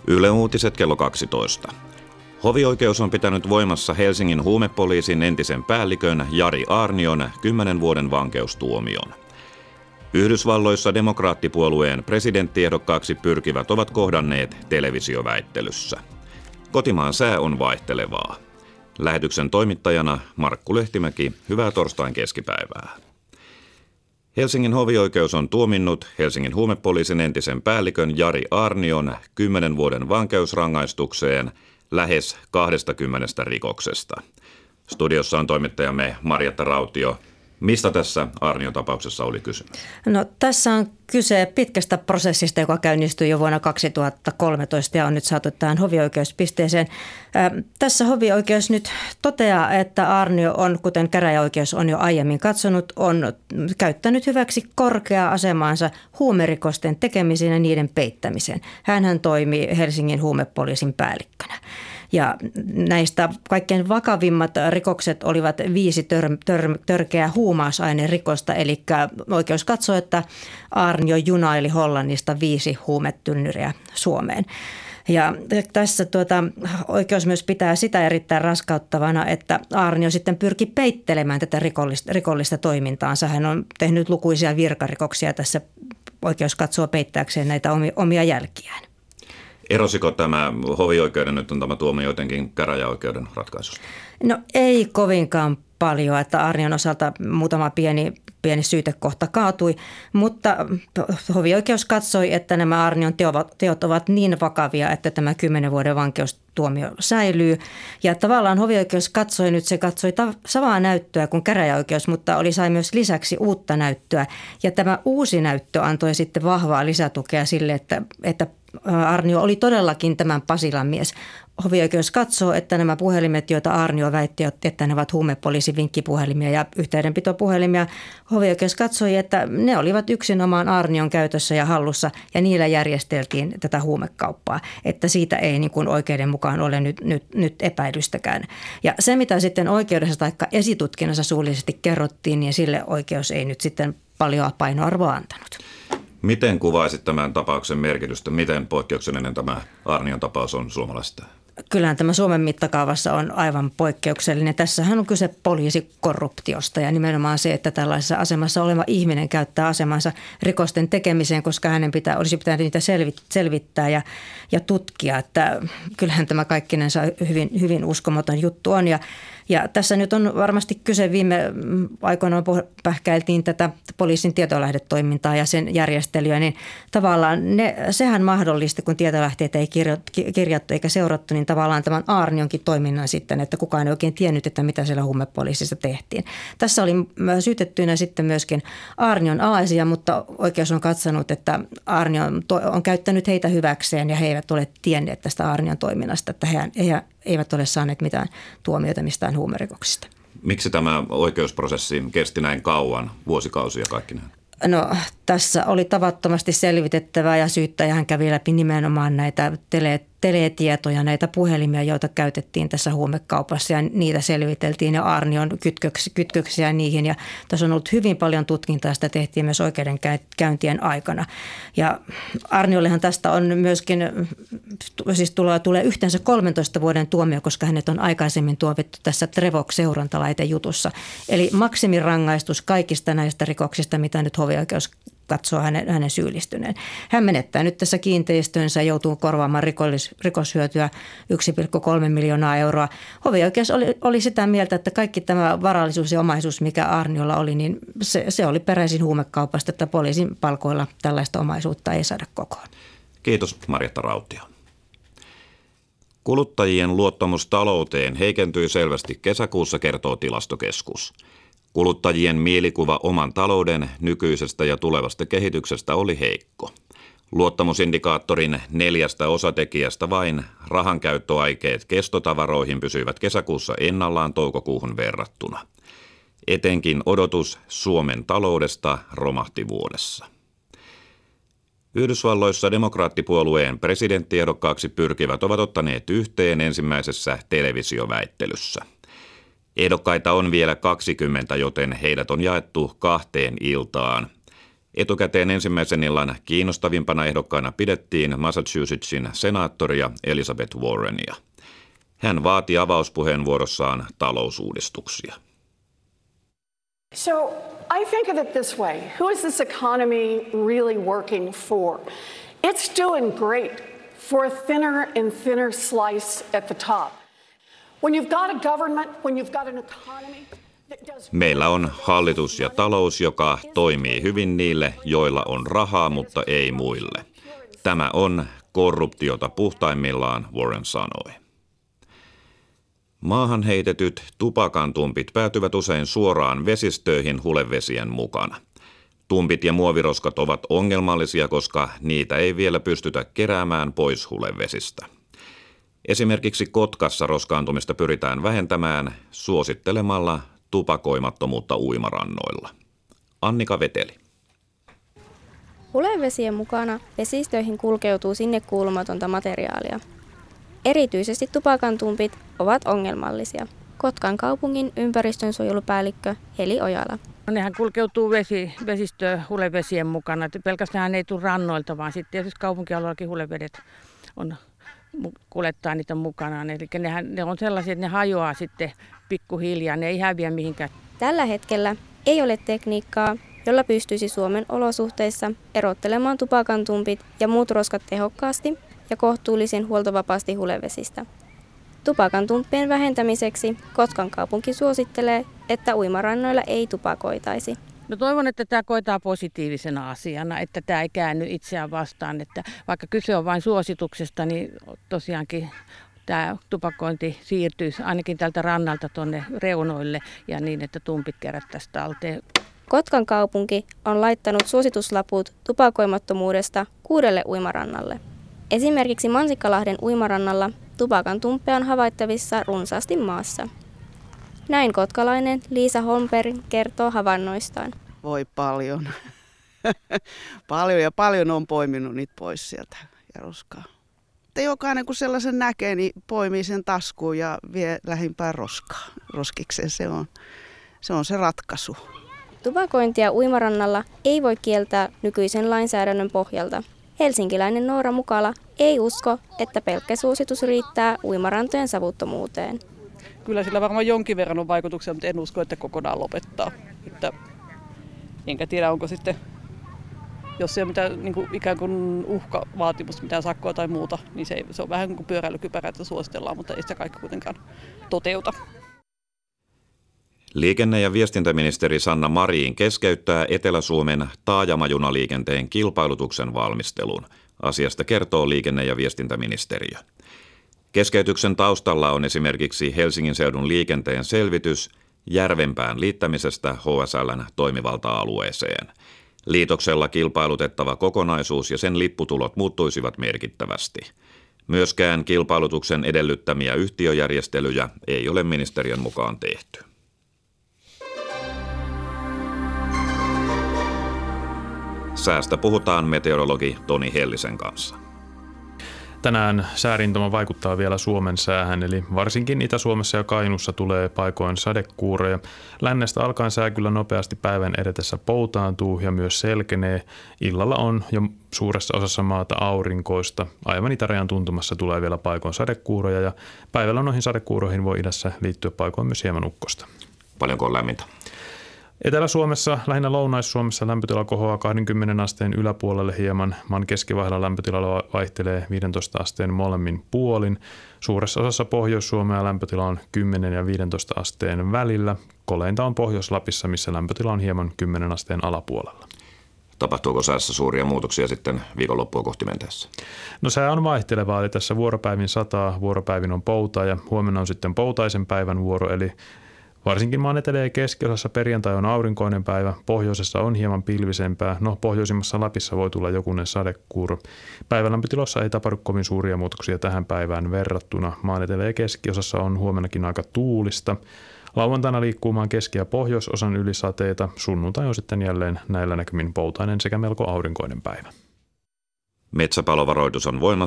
Yle Uutiset kello 12. Hovioikeus on pitänyt voimassa Helsingin huumepoliisin entisen päällikön Jari Aarnion 10 vuoden vankeustuomion. Yhdysvalloissa demokraattipuolueen presidenttiehdokkaaksi pyrkivät ovat kohdanneet televisioväittelyssä. Kotimaan sää on vaihtelevaa. Lähetyksen toimittajana Markku Lehtimäki, hyvää torstain keskipäivää. Helsingin hovioikeus on tuominnut Helsingin huumepoliisin entisen päällikön Jari Aarnion 10 vuoden vankeusrangaistukseen lähes 20 rikoksesta. Studiossa on toimittajamme Marjatta Rautio. Mistä tässä Aarnion tapauksessa oli kysymys? No, tässä on kyse pitkästä prosessista, joka käynnistyi jo vuonna 2013 ja on nyt saatu tähän hovioikeuspisteeseen. Tässä hovioikeus nyt toteaa, että Aarnio on, kuten käräjäoikeus on jo aiemmin katsonut, on käyttänyt hyväksi korkeaa asemaansa huumerikosten tekemiseen ja niiden peittämiseen. Hänhän toimi Helsingin huumepoliisin päällikkönä. Ja näistä kaikkein vakavimmat rikokset olivat 5 törkeää huumausainerikosta, eli oikeus katsoo, että Aarnio junaili Hollannista 5 huumetynnyriä Suomeen. Ja tässä oikeus myös pitää sitä erittäin raskauttavana, että Aarnio sitten pyrki peittelemään tätä rikollista toimintaansa. Hän on tehnyt lukuisia virkarikoksia tässä, oikeus katsoo peittääkseen näitä omia jälkiään. Erosiko tämä hovioikeuden nyt on tämä tuomio jotenkin käräjäoikeuden ratkaisusta? No ei kovinkaan paljon, että Aarnion osalta muutama pieni syytekohta kaatui, mutta hovioikeus katsoi, että nämä Aarnion teot ovat niin vakavia, että tämä 10 vuoden vankeustuomio säilyy. Ja tavallaan hovioikeus katsoi samaa näyttöä kuin käräjäoikeus, mutta sai myös lisäksi uutta näyttöä. Ja tämä uusi näyttö antoi sitten vahvaa lisätukea sille, että Aarnio oli todellakin tämän Pasilan mies. Hovioikeus katsoo, että nämä puhelimet, joita Aarnio väitti, että ne ovat huumepoliisin vinkkipuhelimia ja yhteydenpitopuhelimia, hovioikeus katsoi, että ne olivat yksinomaan Aarnion käytössä ja hallussa ja niillä järjesteltiin tätä huumekauppaa, että siitä ei niin kuin oikeuden mukaan ole nyt epäilystäkään. Ja se, mitä sitten oikeudessa tai esitutkinnassa suullisesti kerrottiin, niin sille oikeus ei nyt sitten paljon painoarvoa antanut. Miten kuvaisit tämän tapauksen merkitystä? Miten poikkeuksellinen tämä Aarnion tapaus on suomalaisista? Kyllähän tämä Suomen mittakaavassa on aivan poikkeuksellinen. Tässähän on kyse poliisikorruptiosta ja nimenomaan se, että tällaisessa asemassa oleva ihminen käyttää asemansa rikosten tekemiseen, koska hänen olisi pitänyt niitä selvittää ja tutkia. Että kyllähän tämä kaikkinensa hyvin uskomaton juttu on ja tässä nyt on varmasti kyse viime aikoina pähkäiltiin tätä poliisin tietolähdetoimintaa ja sen järjestelyä, niin tavallaan sehän mahdollisti, kun tietolähteitä ei kirjattu eikä seurattu, niin tavallaan tämän Aarnionkin toiminnan sitten, että kukaan ei oikein tiennyt, että mitä siellä huumepoliisissa tehtiin. Tässä oli syytettyinä sitten myöskin Aarnion alaisia, mutta oikeus on katsonut, että Aarnio on käyttänyt heitä hyväkseen ja he eivät ole tienneet tästä Aarnion toiminnasta, että he eivät ole saaneet mitään tuomioita mistään huumerikoksista. Miksi tämä oikeusprosessi kesti näin kauan, vuosikausia kaikkineen? No, tässä oli tavattomasti selvitettävää ja syyttäjähän kävi läpi nimenomaan näitä teletietoja, näitä puhelimia, joita käytettiin tässä huumekaupassa ja niitä selviteltiin ja Aarnion kytköksiä niihin. Ja tässä on ollut hyvin paljon tutkintaa, sitä tehtiin myös oikeudenkäyntien aikana. Ja Aarniollehan tästä on myöskin, siis tulee yhteensä 13 vuoden tuomio, koska hänet on aikaisemmin tuomittu tässä Trevok-seurantalaitejutussa. Eli maksimirangaistus kaikista näistä rikoksista, mitä nyt hovioikeus katsoo hänen syyllistyneen. Hän menettää nyt tässä kiinteistönsä ja joutuu korvaamaan rikoshyötyä 1,3 miljoonaa euroa. Hovioikeus oli sitä mieltä, että kaikki tämä varallisuus ja omaisuus, mikä Aarniolla oli, niin se oli peräisin huumekaupasta, että poliisin palkoilla tällaista omaisuutta ei saada kokoon. Kiitos Marjatta Rautio. Kuluttajien luottamus talouteen heikentyi selvästi kesäkuussa, kertoo Tilastokeskus. Kuluttajien mielikuva oman talouden nykyisestä ja tulevasta kehityksestä oli heikko. Luottamusindikaattorin 4 osatekijästä vain rahankäyttöaikeet kestotavaroihin pysyivät kesäkuussa ennallaan toukokuuhun verrattuna. Etenkin odotus Suomen taloudesta romahti vuodessa. Yhdysvalloissa demokraattipuolueen presidenttiehdokkaaksi pyrkivät ovat ottaneet yhteen ensimmäisessä televisioväittelyssä. Ehdokkaita on vielä 20, joten heidät on jaettu 2 iltaan. Etukäteen ensimmäisen illan kiinnostavimpana ehdokkaana pidettiin Massachusettsin senaattoria Elizabeth Warrenia. Hän vaati avauspuheenvuorossaan talousuudistuksia. So I think of it this way. Who is this economy really working for? It's doing great for a thinner and thinner slice at the top. When you've got a government, when you've got an economy that does... Meillä on hallitus ja talous, joka toimii hyvin niille, joilla on rahaa, mutta ei muille. Tämä on korruptiota puhtaimmillaan, Warren sanoi. Maahan heitetyt tupakantumpit päätyvät usein suoraan vesistöihin hulevesien mukana. Tumpit ja muoviroskat ovat ongelmallisia, koska niitä ei vielä pystytä keräämään pois hulevesistä. Esimerkiksi Kotkassa roskaantumista pyritään vähentämään suosittelemalla tupakoimattomuutta uimarannoilla. Annika Veteli. Hulevesien mukana vesistöihin kulkeutuu sinne kuulumatonta materiaalia. Erityisesti tupakantumpit ovat ongelmallisia. Kotkan kaupungin ympäristönsuojelupäällikkö Heli Ojala. Nehän kulkeutuu vesistöön hulevesien mukana. Että pelkästään ne ei tule rannoilta, vaan sitten tietysti kaupunkialueellakin hulevedet kuljettaa niitä mukanaan. Eli ne on sellaisia, että ne hajoaa sitten pikkuhiljaa, ne ei häviä mihinkään. Tällä hetkellä ei ole tekniikkaa, jolla pystyisi Suomen olosuhteissa erottelemaan tupakantumpit ja muut roskat tehokkaasti ja kohtuullisen huoltovapaasti hulevesistä. Tupakantumppien vähentämiseksi Kotkan kaupunki suosittelee, että uimarannoilla ei tupakoitaisi. No toivon, että tämä koetaan positiivisena asiana, että tämä ei käänny itseään vastaan. Että vaikka kyse on vain suosituksesta, niin tosiaankin tämä tupakointi siirtyisi ainakin tältä rannalta tuonne reunoille ja niin, että tumpit kerättäisiin talteen. Kotkan kaupunki on laittanut suosituslaput tupakoimattomuudesta 6 uimarannalle. Esimerkiksi Mansikkalahden uimarannalla tupakantumppeja on havaittavissa runsaasti maassa. Näin kotkalainen Liisa Holmberg kertoo havainnoistaan. Voi paljon. Paljon on poiminut niitä pois sieltä ja roskaa. Että jokainen kun sellaisen näkee, niin poimii sen taskuun ja vie lähimpään roskikseen. Se on se ratkaisu. Tupakointia uimarannalla ei voi kieltää nykyisen lainsäädännön pohjalta. Helsinkiläinen Noora Mukala ei usko, että pelkkä suositus riittää uimarantojen savuttomuuteen. Kyllä sillä varmaan jonkin verran on vaikutuksia, mutta en usko, että kokonaan lopettaa. Enkä tiedä, onko sitten, jos ei ole mitään niin kuin ikään kuin uhkavaatimusta, mitään sakkoa tai muuta, niin se on vähän niin kuin pyöräilykypärä, että suositellaan, mutta ei sitä kaikki kuitenkaan toteuta. Liikenne- ja viestintäministeri Sanna Marin keskeyttää Etelä-Suomen taajamajunaliikenteen kilpailutuksen valmistelun. Asiasta kertoo liikenne- ja viestintäministeriö. Keskeytyksen taustalla on esimerkiksi Helsingin seudun liikenteen selvitys Järvenpään liittämisestä HSL:n toimivalta-alueeseen. Liitoksella kilpailutettava kokonaisuus ja sen lipputulot muuttuisivat merkittävästi. Myöskään kilpailutuksen edellyttämiä yhtiöjärjestelyjä ei ole ministeriön mukaan tehty. Säästä puhutaan meteorologi Toni Hellisen kanssa. Tänään säärintoma vaikuttaa vielä Suomen säähän, eli varsinkin Itä-Suomessa ja Kainuussa tulee paikoin sadekuuroja. Lännestä alkaen sää kyllä nopeasti päivän edetessä poutaantuu ja myös selkenee. Illalla on jo suuressa osassa maata aurinkoista. Aivan itärajan tuntumassa tulee vielä paikoin sadekuuroja ja päivällä noihin sadekuuroihin voi idässä liittyä paikoin myös hieman ukkosta. Paljonko on lämmintä? Etelä-Suomessa, lähinnä Lounais-Suomessa lämpötila kohoaa 20 asteen yläpuolelle hieman. Maan keskivaiheella lämpötila vaihtelee 15 asteen molemmin puolin. Suuressa osassa Pohjois-Suomea lämpötila on 10 ja 15 asteen välillä. Koleinta on Pohjois-Lapissa, missä lämpötila on hieman 10 asteen alapuolella. Tapahtuuko säässä suuria muutoksia sitten viikonloppua kohti mentäessä? No sää on vaihtelevaa, eli tässä vuoropäivin sataa, vuoropäivin on poutaa ja huomenna on sitten poutaisen päivän vuoro, eli varsinkin maan etelä- ja keskiosassa perjantai on aurinkoinen päivä, pohjoisessa on hieman pilvisempää, pohjoisimmassa Lapissa voi tulla jokunen sadekuuro. Päivälämpötilossa ei tapahdu kovin suuria muutoksia tähän päivään verrattuna. Maan etelä- ja keskiosassa on huomennakin aika tuulista. Lauantaina liikkuu maan keski- ja pohjoisosan yli sateita, sunnuntai on sitten jälleen näillä näkymin poutainen sekä melko aurinkoinen päivä. Metsäpalovaroitus on voimassa.